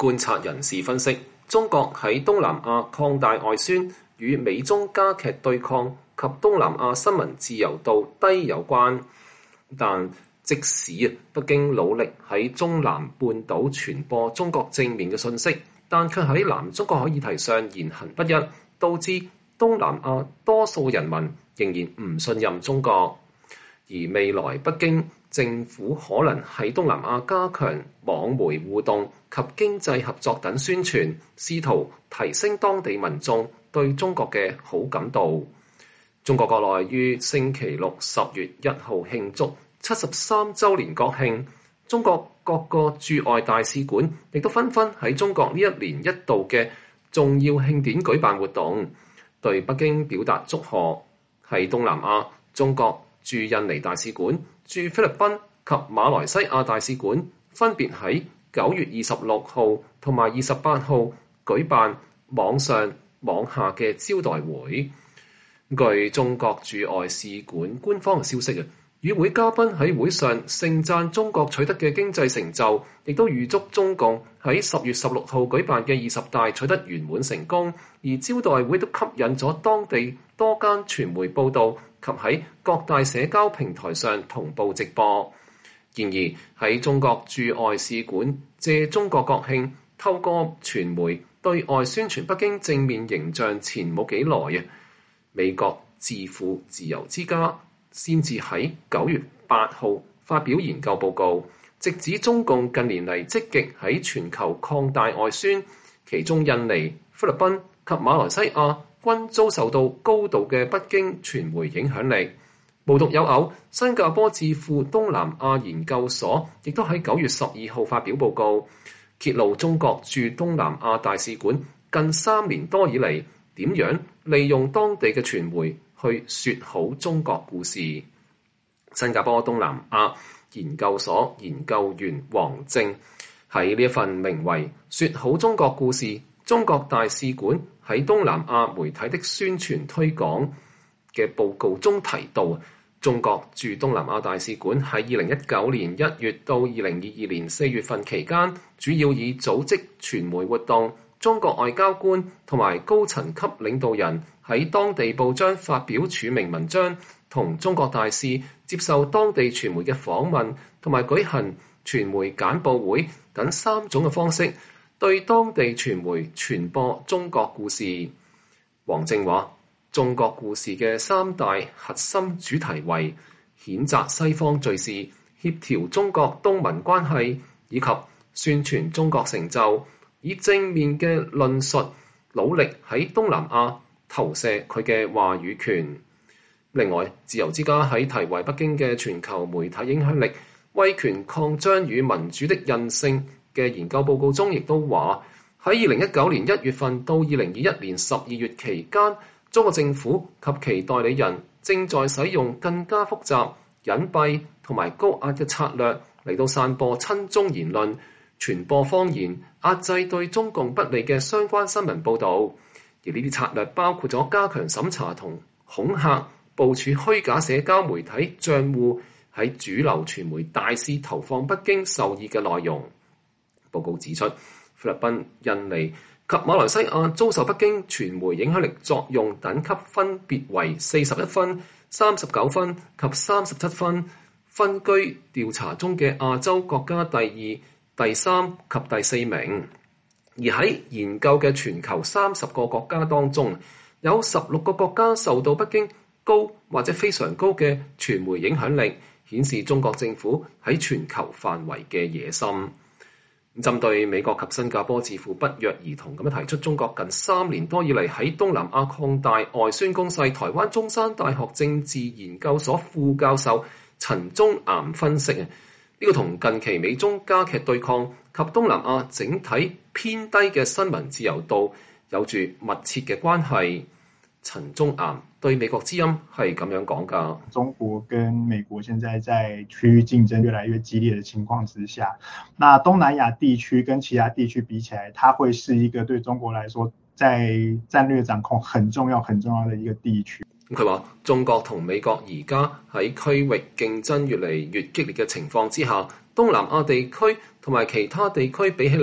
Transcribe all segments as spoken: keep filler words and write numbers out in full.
觀察人士分析，中國喺東南亞擴大外宣與美中加劇對抗及東南亞新聞自由度低有關。但即使北京努力喺中南半島傳播中國正面嘅信息，但卻喺南中國海議題上言行不一，導致東南亞多數人民仍然唔信任中國。而未來北京政府可能喺東南亞加強網媒互動及經濟合作等宣傳，試圖提升當地民眾對中國嘅好感度。中國國內於星期六十月一號慶祝七十三週年國慶，中國各個駐外大使館亦都紛紛喺中國呢一年一度嘅重要慶典舉辦活動，對北京表達祝賀。喺東南亞，中國駐印尼大使館、駐菲律賓及馬來西亞大使館分別喺九月二十六號同埋二十八號舉辦網上網下嘅招待會。據中國駐外使館官方嘅消息啊，與會嘉賓喺會上盛讚中國取得嘅經濟成就，亦都預祝中共喺十月十六號舉辦嘅二十大取得圓滿成功。而招待會都吸引咗當地多間傳媒報導及喺各大社交平台上同步直播。然而喺中國駐外使館借中國國慶，透過傳媒對外宣傳北京正面形象前冇幾耐啊，美國智庫自由之家先至喺九月八號發表研究報告，直指中共近年嚟積極喺全球擴大外宣，其中印尼、菲律賓及馬來西亞均遭受到高度嘅北京傳媒影響力。無獨有偶，新加坡智庫東南亞研究所亦都喺九月十二號發表報告，揭露中國駐東南亞大使館近三年多以嚟點樣利用當地嘅傳媒去說好中國故事。新加坡東南亞研究所研究員黃正喺呢一份名為《說好中國故事：中國大使館喺東南亞媒體的宣傳推廣》嘅報告中提到，中國駐東南亞大使館喺二零一九年一月到二零二二年四月份期間，主要以組織傳媒活動、中國外交官同埋高層級領導人喺當地報章發表署名文章，同中國大使接受當地傳媒嘅訪問，同埋舉行傳媒簡報會等三種嘅方式，對當地傳媒傳播中國故事。黃正話，中國故事嘅三大核心主題為譴責西方敘事、協調中國東盟關係以及宣傳中國成就，以正面嘅論述努力喺東南亞投射佢嘅話語權。另外，自由之家喺題為北京嘅全球媒體影響力、威權擴張與民主的韌性嘅研究報告中，亦都話喺二零一九年一月份到二零二一年十二月期間，中國政府及其代理人正在使用更加複雜、隱蔽同埋高壓嘅策略嚟到散播親中言論、傳播謊言、壓制對中共不利嘅相關新聞報導。而呢啲策略包括咗加強審查同恐嚇、部署虛假社交媒體帳戶喺主流傳媒大肆投放北京受意嘅內容。報告指出，菲律賓、印尼及馬來西亞遭受北京傳媒影響力作用等級分別為四十一分、三十九分及三十七分，分居調查中嘅亞洲國家第二、第三及第四名。而喺研究嘅全球三十個國家當中，有十六個國家受到北京高或者非常高嘅傳媒影響力，顯示中國政府喺全球範圍嘅野心。針對美國及新加坡智庫不約而同咁樣提出中國近三年多以嚟喺東南亞擴大外宣攻勢，台灣中山大學政治研究所副教授陳宗岩分析啊，呢個同近期美中加劇對抗及東南亞整體偏低嘅新聞自由度有住密切嘅關係。陳宗岩對美國之音係咁樣講㗎。 中國跟美國現在在區域競爭越來越激烈的情況之下，那東南亞地區跟其他地區比起來，它會是一個對中國來說在戰略掌控很重要很重要的一個地區。 佢話中國同美國而家喺區域競爭越嚟越激烈嘅情況之下，東南亞地區同埋其他地區比起嚟，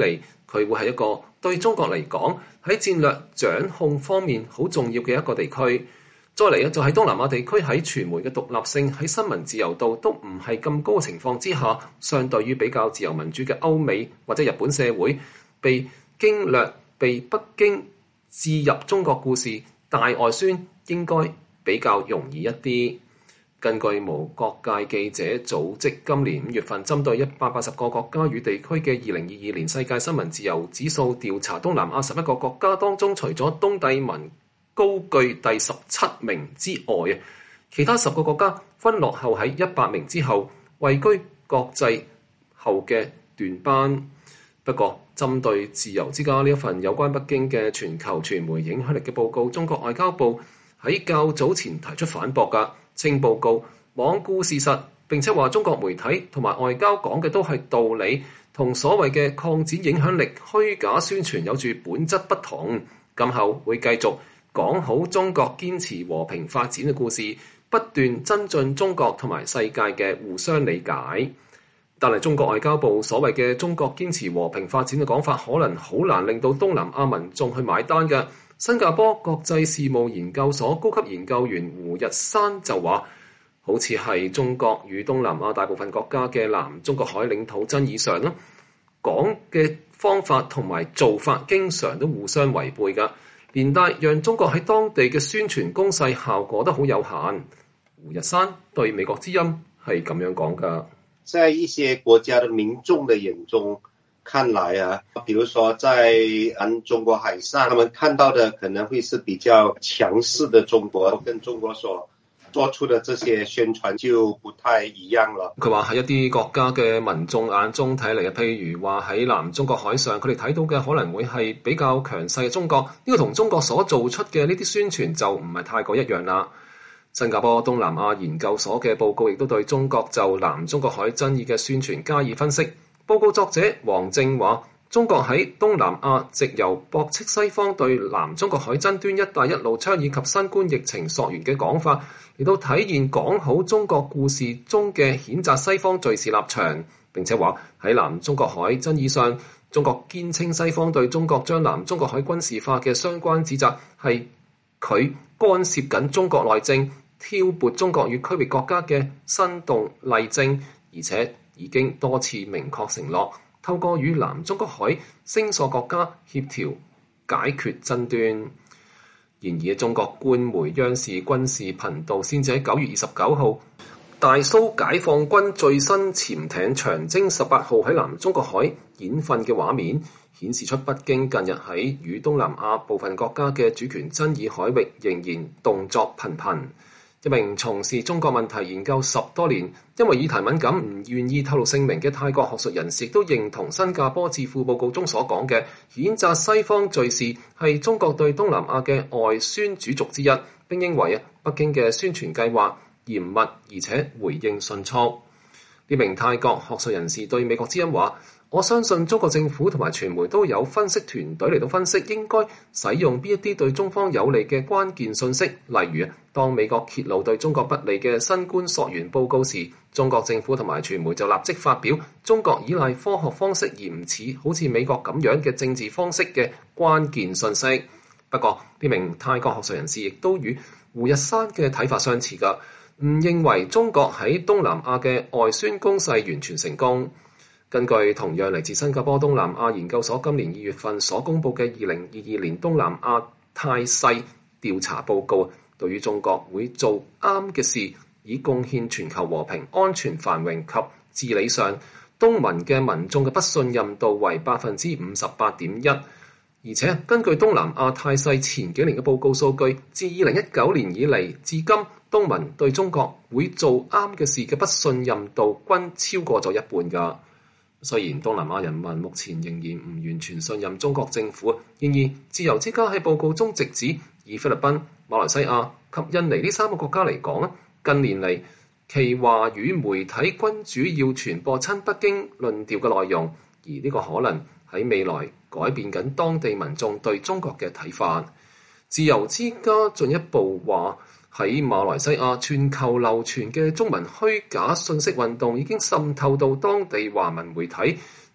佢會係一個對中國嚟講喺戰略掌控方面好重要嘅一個地區。再嚟咧就喺東南亞地區喺傳媒嘅獨立性、喺新聞自由度都唔係咁高嘅情況之下，相對於比較自由民主嘅歐美或者日本社會，被經略、被北京置入中國故事大外宣應該比較容易一啲。根據無國界記者組織今年五月份針對一百八十個國家與地區嘅二零二二年世界新聞自由指數調查，東南亞十一個國家當中，除咗東帝汶高居第十七名之外，其他十個國家分落後喺一百名之後，位居國際後嘅段班。不過，針對自由之家呢一份有關北京嘅全球傳媒影響力嘅報告，中國外交部喺較早前提出反駁㗎，稱報告罔顧事實，並且話中國媒體同埋外交講嘅都係道理，同所謂嘅擴展影響力虛假宣傳有住本質不同。今後會繼續講好中國堅持和平發展嘅故事，不斷增進中國同埋世界嘅互相理解。但係中國外交部所謂嘅中國堅持和平發展嘅講法，可能好難令到東南亞民眾去買單嘅。新加坡國際事務研究所高級研究員胡日山就話，好似係中國與東南亞大部分國家嘅南中國海領土爭議上啦，講嘅方法同埋做法經常都互相違背㗎，連帶讓中國喺當地嘅宣傳攻勢效果都好有限。胡日山對美國之音係咁樣講㗎。 在一些國家的民眾的眼中看來啊，比如說在南中國海上，他們看到的可能會是比較強勢的中國，跟中國所做出的這些宣傳就不太一樣了。 佢話喺一啲國家嘅民眾眼中睇嚟，譬如話喺南中國海上，佢哋睇到嘅可能會係比較強勢嘅中國，呢個同中國所做出嘅呢啲宣傳就唔係太過一樣啦。新加坡東南亞研究所嘅報告亦都對中國就南中國海爭議嘅宣傳加以分析。報告作者黃正話，中國喺東南亞藉由駁斥西方對南中國海爭端一帶一路倡議及新冠疫情溯源嘅講法，嚟到體現講好中國故事中嘅譴責西方敘事立場。並且話喺南中國海爭議上，中國堅稱西方對中國將南中國海軍事化嘅相關指責係佢干涉緊中國內政，挑撥中國與區域國家嘅生動例證，而且已經多次明確承諾透過與南中國海聲索國家協調解決爭端。然而，中國官媒央視軍事頻道先至喺九月二十九號，大蘇解放軍最新潛艇長征十八號喺南中國海演訓嘅畫面，顯示出北京近日喺與東南亞部分國家嘅主權爭議海域仍然動作頻頻。一名從事中國問題研究十多年，因為議題敏感唔願意透露姓名嘅泰國學術人士，亦都認同新加坡智庫報告中所講嘅，譴責西方敘事係中國對東南亞嘅外宣主軸之一，並認為啊，北京嘅宣傳計劃嚴密而且回應迅速。呢名泰國學術人士對美國之音話，我相信中國政府同埋傳媒都有分析團隊嚟到分析應該使用邊一啲對中方有利嘅關鍵信息，例如當美國揭露對中國不利嘅新冠溯源報告時，中國政府同埋傳媒就立即發表中國依賴科學方式而唔似好似美國咁樣嘅政治方式嘅關鍵信息。不過呢名泰國學術人士亦都與胡日山嘅睇法相似㗎，唔認為中國喺東南亞嘅外宣攻勢完全成功。根據同樣嚟自新加坡東南亞研究所今年二月份所公佈嘅二零二二年東南亞態勢調查報告，對於中國會做啱嘅事，以貢獻全球和平、安全、繁榮及治理上，東盟嘅民眾嘅不信任度為百分之五十八點一。而且根據東南亞態勢前幾年嘅報告數據，自二零一九年以嚟至今，東盟對中國會做啱嘅事嘅不信任度均超過咗一半㗎。雖然東南亞人民目前仍然唔完全信任中國政府，然而自由之家喺報告中直指，以菲律賓、馬來西亞及印尼呢三個國家嚟講，近年嚟其華語媒體均主要傳播親北京論調嘅內容，而呢個可能喺未來改變緊當地民眾對中國嘅睇法。自由之家進一步話，喺馬來西亞全球流傳嘅中文虛假信息運動已經滲透到當地華文媒體，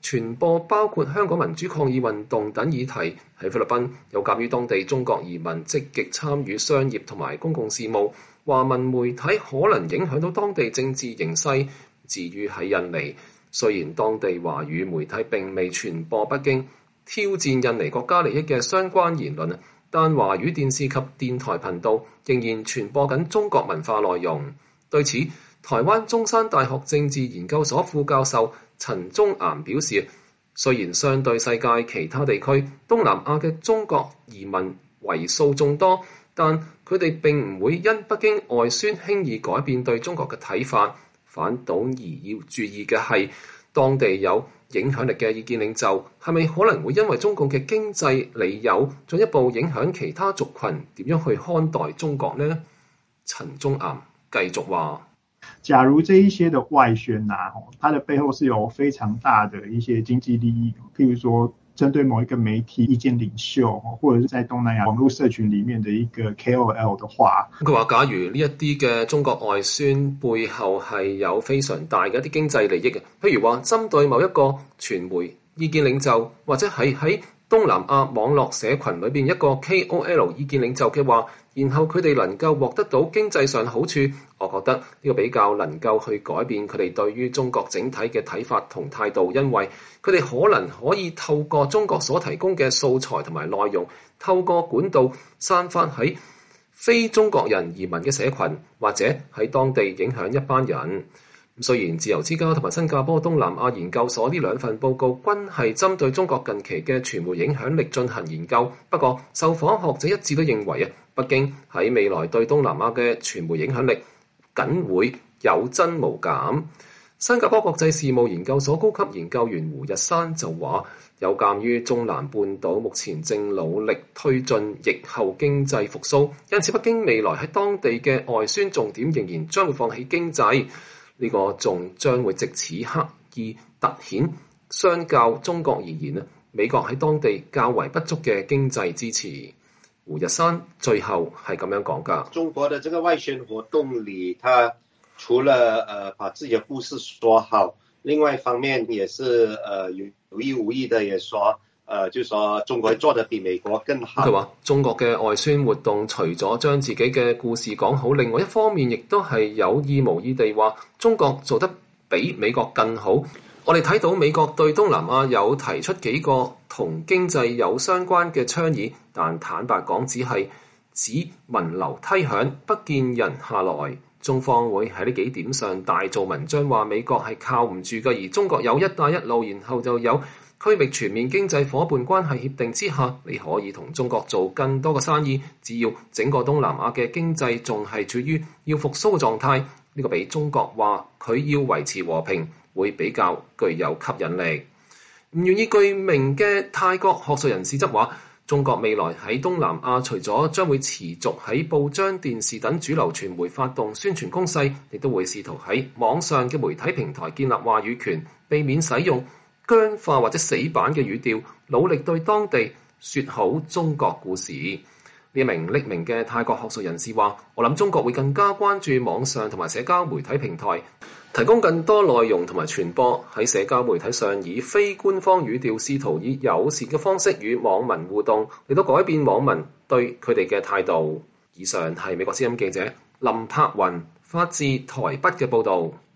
傳播包括香港民主抗議運動等議題。喺菲律賓，有鑑於當地中國移民積極參與商業同埋公共事務，華文媒體可能影響到當地政治形勢。至於喺印尼，雖然當地華語媒體並未傳播北京挑戰印尼國家利益嘅相關言論，但華語電視及電台頻道仍然傳播緊中國文化內容。對此，台灣中山大學政治研究所副教授陳宗岩表示，雖然相對世界其他地區，東南亞嘅中國移民為數眾多，但佢哋並唔會因北京外宣輕易改變對中國嘅睇法。反倒而要注意嘅係，當地有影響力嘅意見領袖係咪可能會因為中共嘅經濟理由進一步影響其他族群點樣去看待中國呢？陳宗岩繼續話， 假如這一些的外宣啊，它的背後是有非常大的一些經濟利益，譬如說針對某一個媒體意見領袖，或者是在東南亞網絡社群裡面的一個 K O L 的話， 佢話假如呢一啲嘅中國外宣背後係有非常大嘅一啲經濟利益嘅，譬如話針對某一個傳媒意見領袖，或者係喺東南亞網絡社群裏邊一個 K O L 意見領袖嘅話，然後佢哋能夠獲得到經濟上好處，我覺得呢個比較能夠去改變佢哋對於中國整體嘅睇法同態度，因為佢哋可能可以透過中國所提供嘅素材同埋內容，透過管道散發喺非中國人移民嘅社群，或者喺當地影響一班人。雖然自由之家同埋新加坡東南亞研究所呢兩份報告均係針對中國近期嘅傳媒影響力進行研究，不過受訪學者一致都認為啊，北京喺未來對東南亞嘅傳媒影響力僅會有增無減。新加坡國際事務研究所高級研究員胡日山就話，有鑑於中南半島目前正努力推進疫後經濟復甦，因此北京未來喺當地嘅外宣重點仍然將會放喺經濟。呢個仲將會藉此刻意突顯，相較中國而言，美國喺當地較為不足嘅經濟支持。胡日山最後係咁樣講㗎。 中國的這個外宣活動裏，他除了呃把自己的故事說好，另外一方面也是呃有有意無意的也說，呃就是說中國做得比美國更好。 佢話中國嘅外宣活動除咗將自己嘅故事講好，另外一方面亦都係有意無意地話中國做得比美國更好。我哋睇到美國對東南亞有提出幾個同經濟有相關嘅倡議，但坦白講只係指聞樓梯響，不見人下來。中方會喺呢幾點上大做文章，話美國係靠唔住嘅，而中國有一帶一路，然後就有區域全面經濟夥伴關係協定之下，你可以同中國做更多嘅生意。只要整個東南亞嘅經濟仲係處於要復甦嘅狀態，呢個比中國話佢要維持和平會比較具有吸引力。唔願意具名嘅泰國學術人士則話，中國未來喺東南亞除咗將會持續喺報章、電視等主流傳媒發動宣傳攻勢，亦都會試圖喺網上嘅媒體平台建立話語權，避免使用僵化或者死板嘅語調，努力對當地說好中國故事。呢一名匿名嘅泰國學術人士話，我諗中國會更加關注網上同埋社交媒體平台，提供更多內容同埋傳播，喺社交媒體上以非官方語調，試圖以友善嘅方式與網民互動，嚟到改變網民對佢哋嘅態度。以上係美國之音記者林柏雲發自台北嘅報導。